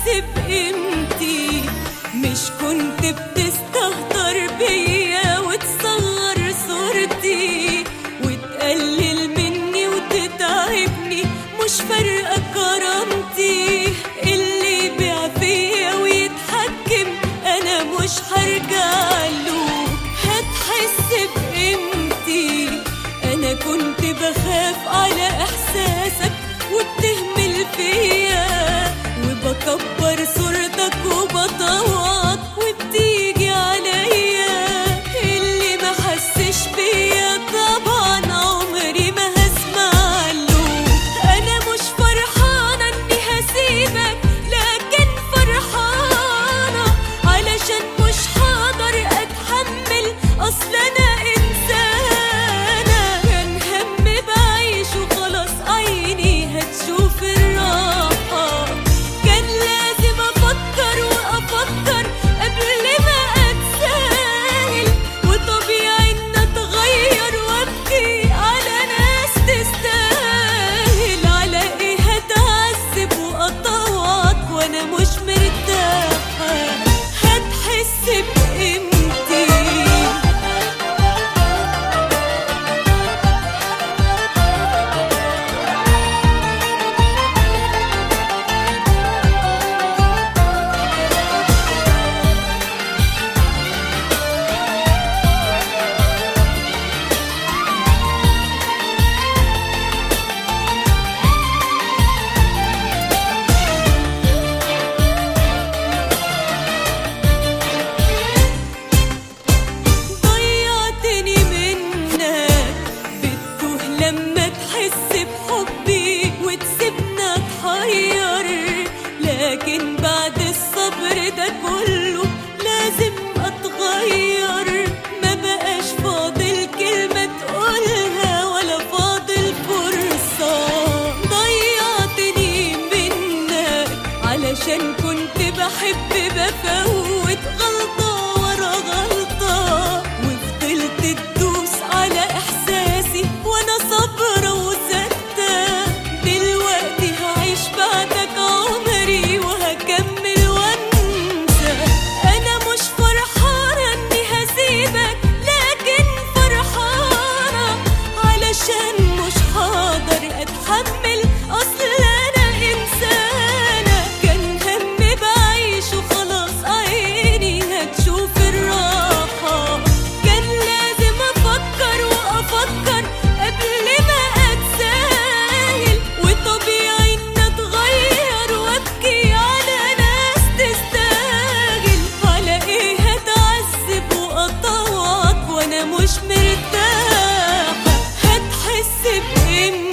هتحس بقيمتي. مش كنت بتستهتر بيا وتصغر صورتي وتقلل مني وتتعبني، مش فارقة كرامتي. اللي يبيع فيا ويتحكم أنا مش هرجعله. هتحس بقيمتي. أنا كنت بخاف على إحساسك وبتهمل فيا، وبكبر صورتك وبطوعك وبتيجي عليا. اللي ما حسش بيا طبعا عمري ما هسمعله. أنا مش فرحانة إني هسيبك، لكن فرحانة علشان مش هقدر أتحمل. أصل أنا إنسانة كان همي بعيش وخلاص عيني هتشوف الراحة. كان لازم أفكر وأفكر قبل ما أتساهل، وطبيعي إن أتغير وأبكي على ناس تستاهل. على إيه هتعذب وأطوعك وأنا مش مرتاحة؟ هتحس بقيمتي. ضيعتني منك، بتتوه لما تحس بحبي وتسيبنا اتحير. لكن بعد الصبر ده كله لازم اتغير. ما بقاش فاضل كلمة تقولها ولا فاضل فرصة. ضيعتني منك علشان كنت بحب بفوت غلطة ورا غلطة، وفضلت تدوس على إحساسي وأنا صابرة وساكتة. دلوقتي هعيش بعدك عمري وهكمل وأنسى. أنا مش فرحانة إني هسيبك، لكن فرحانة علشان مش هقدر أتحمل. أصل أنا إنسانة كان همي بعيش وخلاص عيني هتشوف الراحة. كان لازم أفكر وأفكر قبل ما أتساهل، وطبيعي إن أتغير وأبكي على ناس تستاهل. على إيه هتعذب وأطوعك وأنا مش مرتاحة؟ هتحس بقيمتي.